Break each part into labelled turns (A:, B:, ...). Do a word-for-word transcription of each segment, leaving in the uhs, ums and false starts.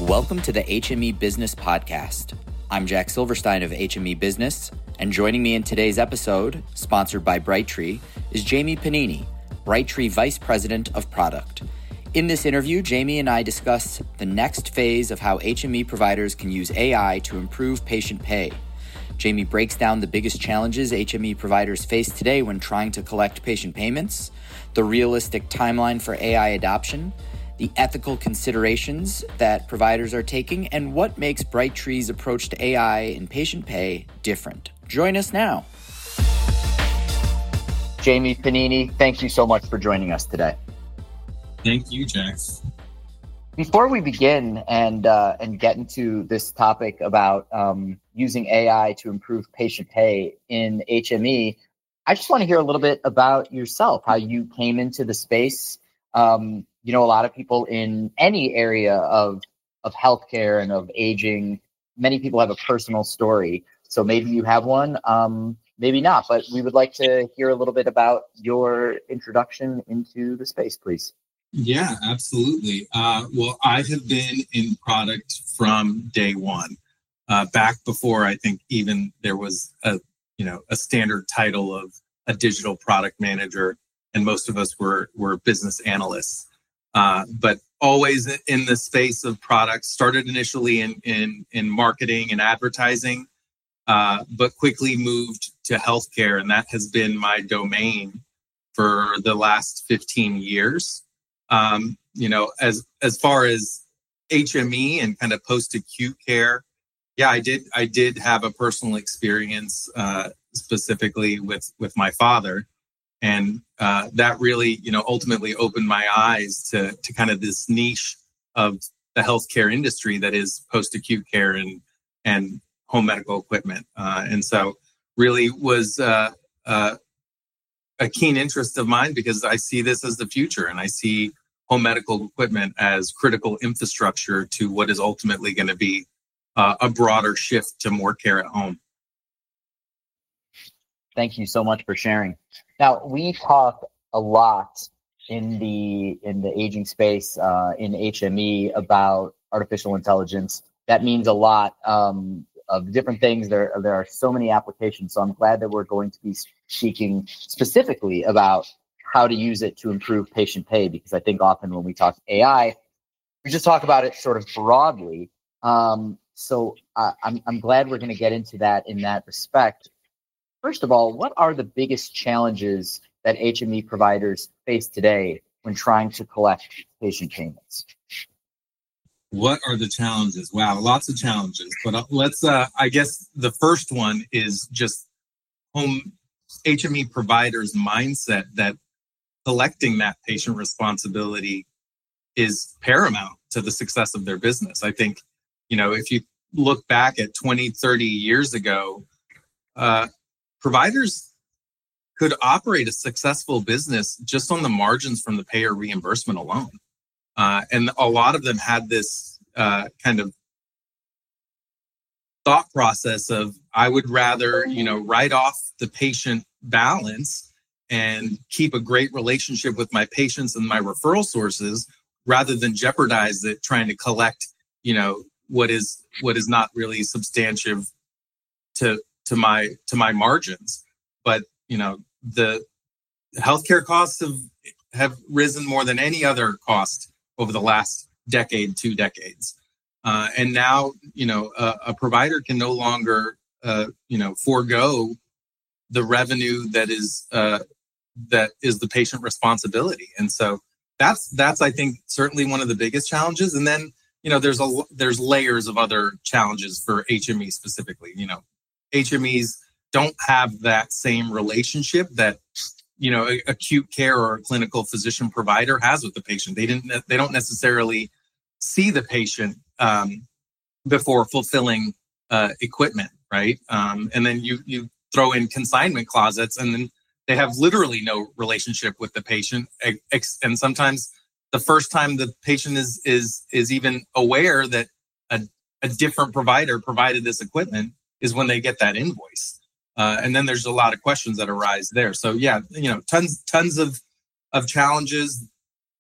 A: Welcome to the H M E Business Podcast. I'm Jack Silverstein of H M E Business, and joining me in today's episode, sponsored by Brightree, is Jamie Panini, Brightree Vice President of Product. In this interview, Jamie and I discuss the next phase of how H M E providers can use A I to improve patient pay. Jamie breaks down the biggest challenges H M E providers face today when trying to collect patient payments, the realistic timeline for A I adoption, the ethical considerations that providers are taking, and what makes Brightree's approach to A I and patient pay different. Join us now. Jamie Panini, thank you so much for joining us today.
B: Thank you, Jax.
A: Before we begin and uh, and get into this topic about um, using A I to improve patient pay in H M E, I just want to hear a little bit about yourself, how you came into the space. Um, you know, a lot of people in any area of of healthcare and of aging, many people have a personal story. So maybe you have one, um, maybe not, but we would like to hear a little bit about your introduction into the space, please.
B: Yeah, absolutely. Uh, well, I have been in product from day one, uh, back before I think even there was a, you know, a standard title of a digital product manager, and most of us were were business analysts. Uh, but always in the space of products, started initially in in, in marketing and advertising, uh, but quickly moved to healthcare, and that has been my domain for the last fifteen years. Um, you know, as as far as H M E and kind of post-acute care, yeah, I did I did have a personal experience uh, specifically with with my father, and uh, that really, you know, ultimately opened my eyes to to kind of this niche of the healthcare industry that is post-acute care and and home medical equipment, uh, and so really was uh, uh, a keen interest of mine because I see this as the future, and I see home medical equipment as critical infrastructure to what is ultimately going to be uh, a broader shift to more care at home.
A: Thank you so much for sharing. Now, we talk a lot in the in the aging space uh, in H M E about artificial intelligence. That means a lot um, of different things. There, there are so many applications. So I'm glad that we're going to be speaking specifically about how to use it to improve patient pay, because I think often when we talk A I, we just talk about it sort of broadly. Um, so uh, I'm I'm glad we're going to get into that in that respect. First of all, what are the biggest challenges that H M E providers face today when trying to collect patient payments?
B: What are the challenges? Wow, lots of challenges. But let's, uh, I guess the first one is just home H M E providers' mindset that collecting that patient responsibility is paramount to the success of their business. I think, you know, if you look back at twenty, thirty years ago, uh, providers could operate a successful business just on the margins from the payer reimbursement alone. Uh, and a lot of them had this uh, kind of thought process of, I would rather, you know, write off the patient balance and keep a great relationship with my patients and my referral sources rather than jeopardize it trying to collect, you know, what is what is not really substantive to to my to my margins. But, you know, the healthcare costs have have risen more than any other cost over the last decade, two decades. Uh, and now, you know, a, a provider can no longer, uh, you know, forego the revenue that is uh, that is the patient responsibility. And so that's that's I think certainly one of the biggest challenges. And then, you know, there's a there's layers of other challenges for H M E specifically. You know, H M Es don't have that same relationship that, you know, a, acute care or a clinical physician provider has with the patient. They didn't they don't necessarily see the patient um, before fulfilling uh, equipment, right? Um, and then you you throw in consignment closets, and then they have literally no relationship with the patient. And sometimes the first time the patient is is is even aware that a, a different provider provided this equipment is when they get that invoice. Uh, and then there's a lot of questions that arise there. So yeah, you know, tons tons of of challenges.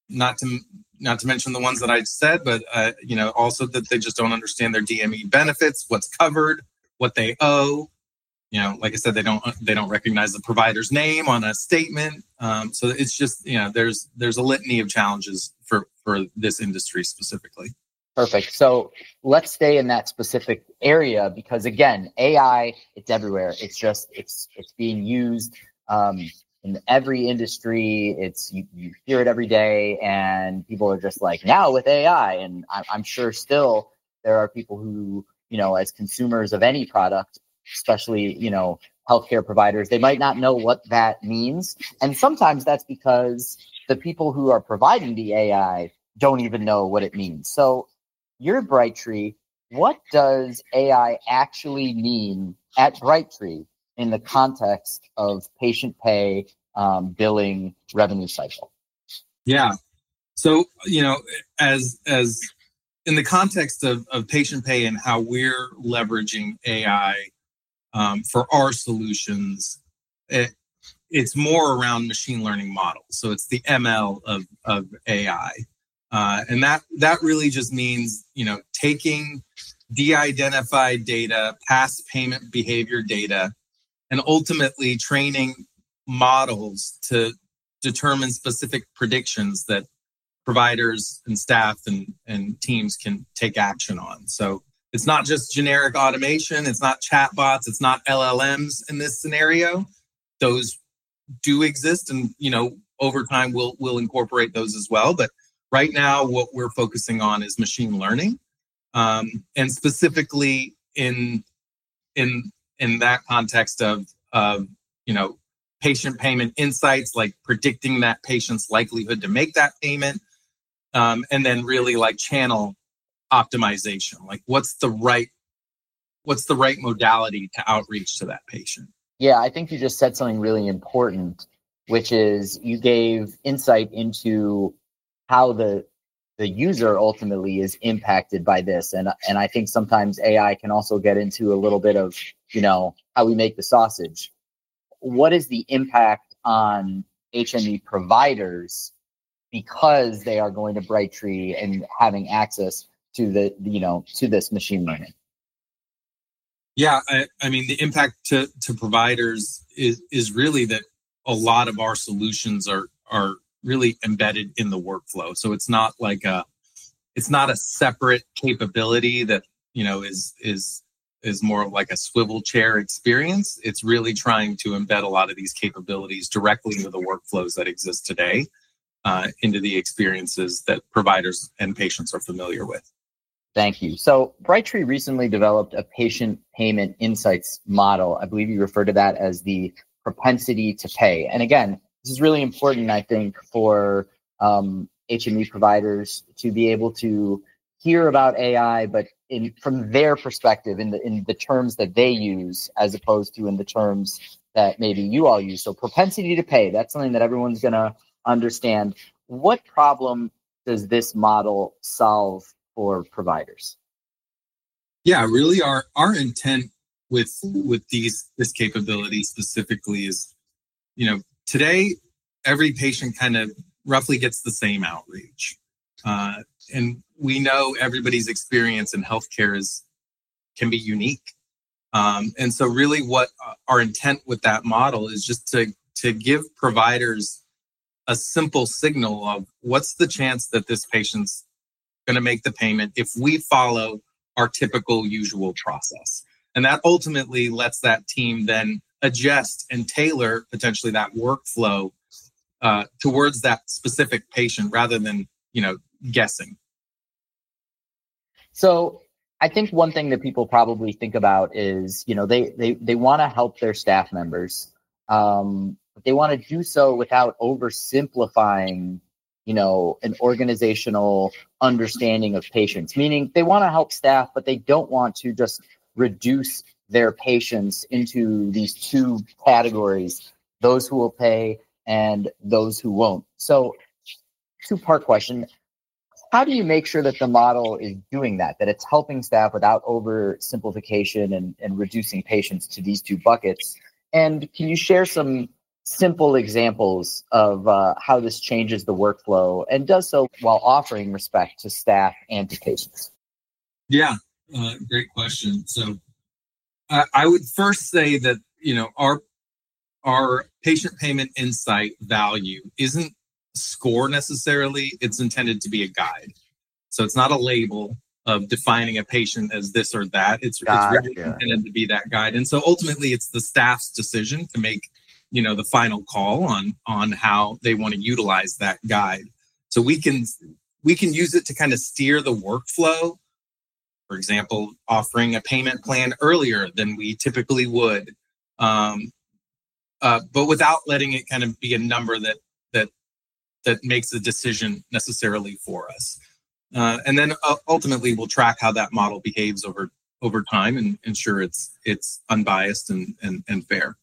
B: not to not to mention the ones that I said, but uh, you know, also that they just don't understand their D M E benefits, what's covered, what they owe. You know, like I said, they don't they don't recognize the provider's name on a statement. Um, so it's just, you know, there's there's a litany of challenges for for this industry specifically.
A: Perfect. So let's stay in that specific area because again, A I, it's everywhere. It's just it's it's being used um, in every industry. It's you, you hear it every day, and people are just like, now with A I. And I, I'm sure still there are people who, you know, as consumers of any product, especially, you know, healthcare providers, they might not know what that means. And sometimes that's because the people who are providing the A I don't even know what it means. So you're Brightree. What does A I actually mean at Brightree in the context of patient pay, um, billing, revenue cycle?
B: Yeah. So, you know, as as in the context of, of patient pay and how we're leveraging A I um, for our solutions, it, it's more around machine learning models. So it's the M L of, of A I. Uh, and that that really just means, you know, taking de-identified data, past payment behavior data, and ultimately training models to determine specific predictions that providers and staff and, and teams can take action on. So it's not just generic automation. It's not chatbots. It's not L L Ms in this scenario. Those do exist, and, you know, over time we'll we'll incorporate those as well. But right now, what we're focusing on is machine learning, um, and specifically in in in that context of of you know patient payment insights, like predicting that patient's likelihood to make that payment, um, and then really like channel optimization, like what's the right what's the right modality to outreach to that patient.
A: Yeah, I think you just said something really important, which is you gave insight into how the the user ultimately is impacted by this. And and I think sometimes A I can also get into a little bit of, you know, how we make the sausage. What is the impact on H M E providers because they are going to Brightree and having access to the, you know, to this machine learning?
B: Yeah, I, I mean, the impact to, to providers is, is really that a lot of our solutions are are really embedded in the workflow. So it's not like a it's not a separate capability that, you know, is is is more like a swivel chair experience. It's really trying to embed a lot of these capabilities directly into the workflows that exist today, uh, into the experiences that providers and patients are familiar with.
A: Thank you. So Brightree recently developed a patient payment insights model. I believe you refer to that as the propensity to pay. And again, this is really important, I think, for um, H M E providers to be able to hear about A I, but in from their perspective, in the in the terms that they use, as opposed to in the terms that maybe you all use. So propensity to pay, that's something that everyone's going to understand. What problem does this model solve for providers?
B: Yeah, really our our intent with with these this capability specifically is, you know, today every patient kind of roughly gets the same outreach. Uh, and we know everybody's experience in healthcare is can be unique. Um, and so really what our intent with that model is just to to give providers a simple signal of what's the chance that this patient's going to make the payment if we follow our typical usual process. And that ultimately lets that team then adjust and tailor potentially that workflow uh, towards that specific patient rather than, you know, guessing.
A: So I think one thing that people probably think about is, you know, they they they want to help their staff members, um, but they want to do so without oversimplifying, you know, an organizational understanding of patients, meaning they want to help staff, but they don't want to just reduce their patients into these two categories, those who will pay and those who won't. So two-part question. How do you make sure that the model is doing that, that it's helping staff without oversimplification and, and reducing patients to these two buckets? And can you share some simple examples of uh, how this changes the workflow and does so while offering respect to staff and to patients?
B: Yeah, uh, great question. So uh, I would first say that, you know, our our patient payment insight value isn't a score necessarily. It's intended to be a guide. So it's not a label of defining a patient as this or that. It's,
A: Gotcha.
B: it's really intended to be that guide. And so ultimately it's the staff's decision to make, you know, the final call on, on how they want to utilize that guide. So we can, we can use it to kind of steer the workflow. For example, offering a payment plan earlier than we typically would. Um, Uh, but without letting it kind of be a number that that that makes a decision necessarily for us. Uh, and then uh, ultimately, we'll track how that model behaves over over time and ensure it's it's unbiased and and, and fair.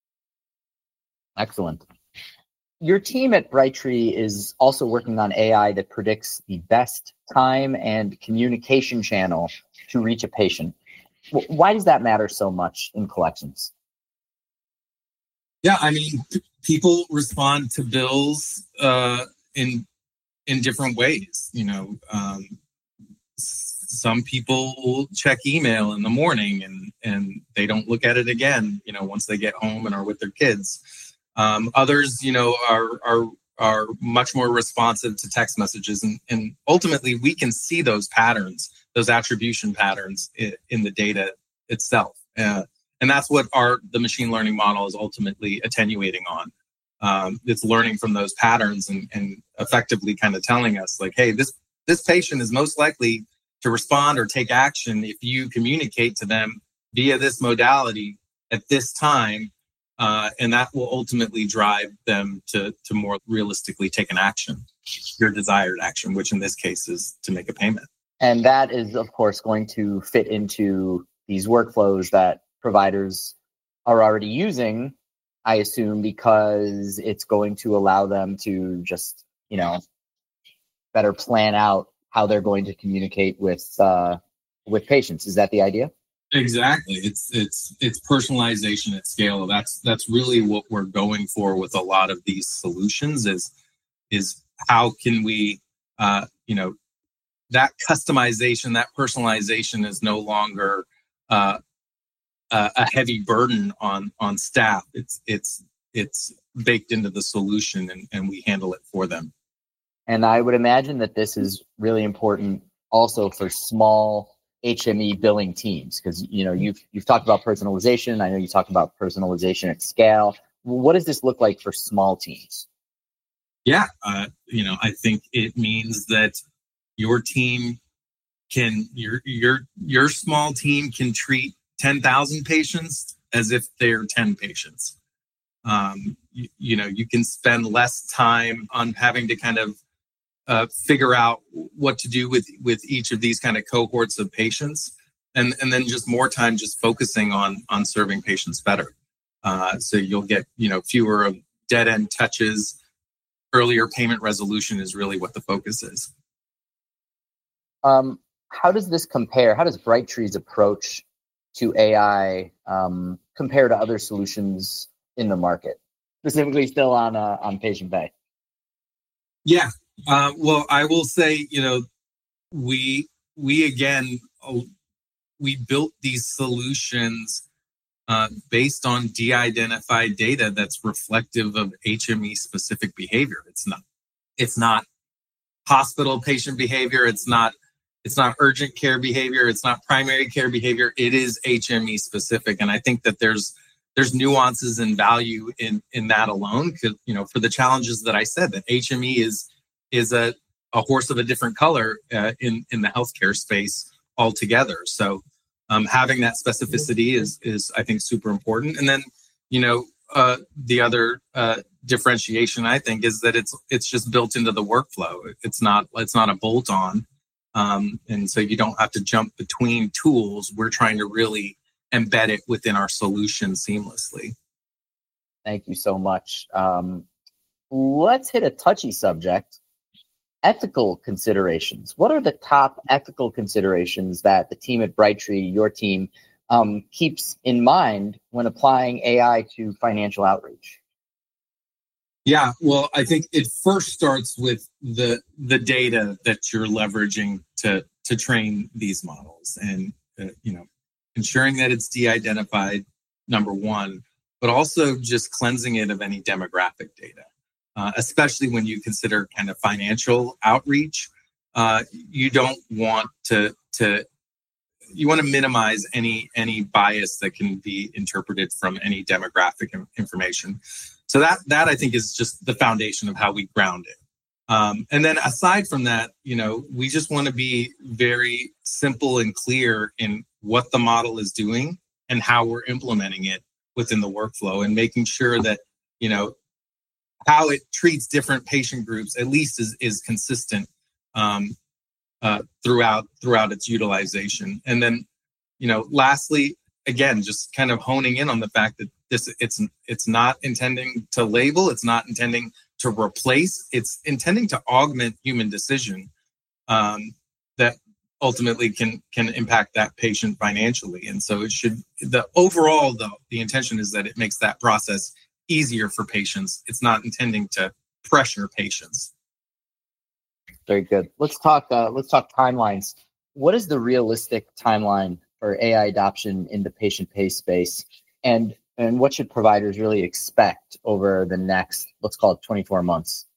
A: Excellent. Your team at Brightree is also working on A I that predicts the best time and communication channel to reach a patient. Why does that matter so much in collections?
B: Yeah, I mean, p- people respond to bills uh, in in different ways. You know, um, s- some people will check email in the morning and and they don't look at it again. You know, once they get home and are with their kids. Um, others, you know, are are are much more responsive to text messages, and and ultimately we can see those patterns, those attribution patterns in, in the data itself. Uh, And that's what our the machine learning model is ultimately attenuating on. Um, it's learning from those patterns and, and effectively kind of telling us like, hey, this this patient is most likely to respond or take action if you communicate to them via this modality at this time. Uh, and that will ultimately drive them to, to more realistically take an action, your desired action, which in this case is to make a payment.
A: And that is, of course, going to fit into these workflows that providers are already using, I assume, because it's going to allow them to just, you know, better plan out how they're going to communicate with uh, with patients. Is that the idea?
B: Exactly. It's it's it's personalization at scale. That's that's really what we're going for with a lot of these solutions. Is is how can we, uh, you know, that customization, that personalization is no longer uh, a, a heavy burden on on staff. It's it's it's baked into the solution, and, and we handle it for them.
A: And I would imagine that this is really important also for small H M E billing teams, because you know you've you've talked about personalization. I know you talked about personalization at scale. What does this look like for small teams?
B: Yeah, uh, you know, I think it means that your team can your your your small team can treat ten thousand patients as if they're ten patients. Um, you, you know, you can spend less time on having to kind of uh, figure out what to do with with each of these kind of cohorts of patients, and and then just more time just focusing on on serving patients better. Uh, so you'll get, you know, fewer of dead end touches. Earlier payment resolution is really what the focus is.
A: Um, how does this compare? How does Brightree's approach to A I um, compare to other solutions in the market, specifically still on uh, on patient pay?
B: Yeah. Uh, well, I will say, you know, we we again uh, we built these solutions uh, based on de-identified data that's reflective of H M E specific behavior. It's not it's not hospital patient behavior. It's not it's not urgent care behavior. It's not primary care behavior. It is H M E specific, and I think that there's there's nuances and value in in that alone. Because, you know, for the challenges that I said, that H M E is is a, a horse of a different color uh, in, in the healthcare space altogether. So um, having that specificity is, is, I think, super important. And then, you know, uh, the other uh, differentiation, I think, is that it's it's just built into the workflow. It's not it's not a bolt on. Um, and so you don't have to jump between tools. We're trying to really embed it within our solution seamlessly.
A: Thank you so much. Um, let's hit a touchy subject. Ethical considerations. What are the top ethical considerations that the team at Brightree, your team, um, keeps in mind when applying A I to financial outreach?
B: Yeah, well, I think it first starts with the the data that you're leveraging to to train these models, and uh, you know, ensuring that it's de-identified, number one, but also just cleansing it of any demographic data, uh, especially when you consider kind of financial outreach. Uh, you don't want to to you want to minimize any any bias that can be interpreted from any demographic information. So that that I think is just the foundation of how we ground it. Um, and then aside from that, you know, we just want to be very simple and clear in what the model is doing and how we're implementing it within the workflow, and making sure that, you know, how it treats different patient groups at least is is consistent um, uh, throughout throughout its utilization. And then, you know, lastly, again, just kind of honing in on the fact that this it's it's not intending to label, it's not intending to replace, it's intending to augment human decision um, that ultimately can can impact that patient financially. And so it should, the overall though, the intention is that it makes that process easier for patients. It's not intending to pressure patients.
A: Very good. Let's talk. Uh, let's talk timelines. What is the realistic timeline for A I adoption in the patient pay space, and and what should providers really expect over the next, let's call it, twenty-four months?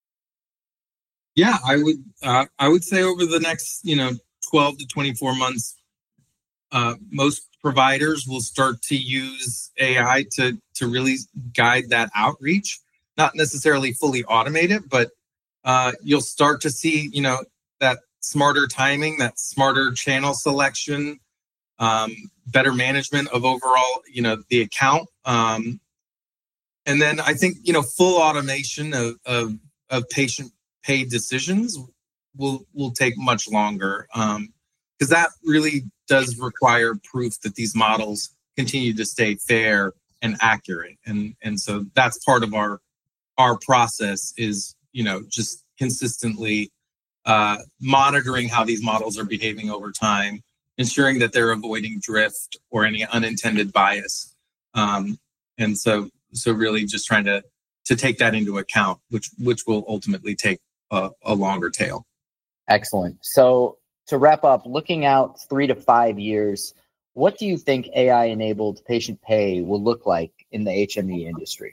B: Yeah, I would. Uh, I would say over the next, you know, twelve to twenty-four months, uh, most providers will start to use A I to to really guide that outreach. Not necessarily fully automate it, but uh, you'll start to see, you know, that smarter timing, that smarter channel selection, um, better management of overall, you know, the account. Um, and then I think, you know, full automation of, of, of patient pay decisions will, will take much longer. Um, because that really does require proof that these models continue to stay fair and accurate. And, and so that's part of our, our process is, you know, just consistently uh, monitoring how these models are behaving over time, ensuring that they're avoiding drift or any unintended bias. Um, and so, so really just trying to, to take that into account, which, which will ultimately take a, a longer tail.
A: Excellent. So to wrap up, looking out three to five years, what do you think A I-enabled patient pay will look like in the H M E industry?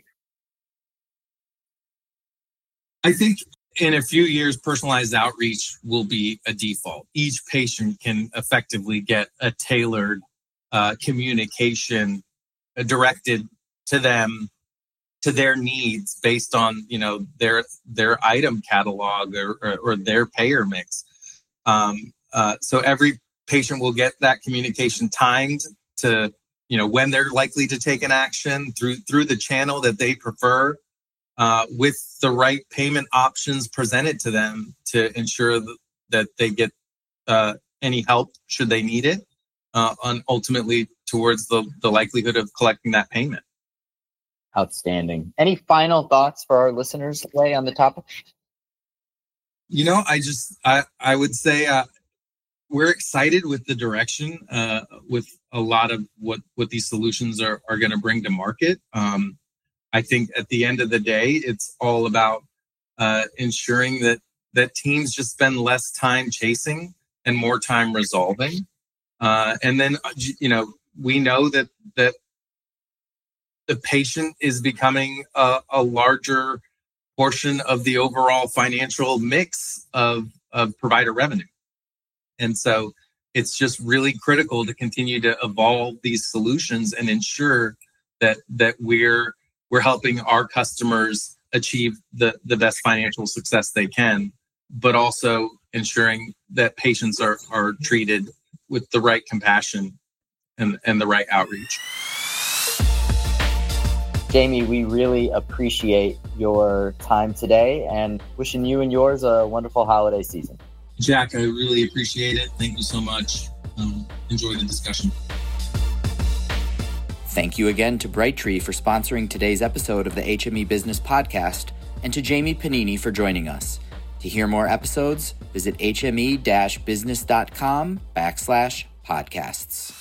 B: I think in a few years, personalized outreach will be a default. Each patient can effectively get a tailored uh, communication uh, directed to them, to their needs based on, you know, their their item catalog or, or, or their payer mix. Um, uh, so every patient will get that communication timed to, you know, when they're likely to take an action through through the channel that they prefer. Uh, with the right payment options presented to them to ensure th- that they get uh, any help should they need it, uh, and ultimately towards the, the likelihood of collecting that payment.
A: Outstanding. Any final thoughts for our listeners, Lay, on the topic?
B: You know, I just, I, I would say uh, we're excited with the direction, uh, with a lot of what, what these solutions are, are going to bring to market. Um, I think at the end of the day, it's all about uh, ensuring that that teams just spend less time chasing and more time resolving. Uh, and then, you know, we know that that the patient is becoming a, a larger portion of the overall financial mix of, of provider revenue. And so it's just really critical to continue to evolve these solutions and ensure that that we're We're helping our customers achieve the, the best financial success they can, but also ensuring that patients are, are treated with the right compassion and, and the right outreach.
A: Jamie, we really appreciate your time today and wishing you and yours a wonderful holiday season.
B: Jack, I really appreciate it. Thank you so much. Um, enjoy the discussion.
C: Thank you again to Brightree for sponsoring today's episode of the H M E Business Podcast, and to Jamie Panini for joining us. To hear more episodes, visit hme-business.com backslash podcasts.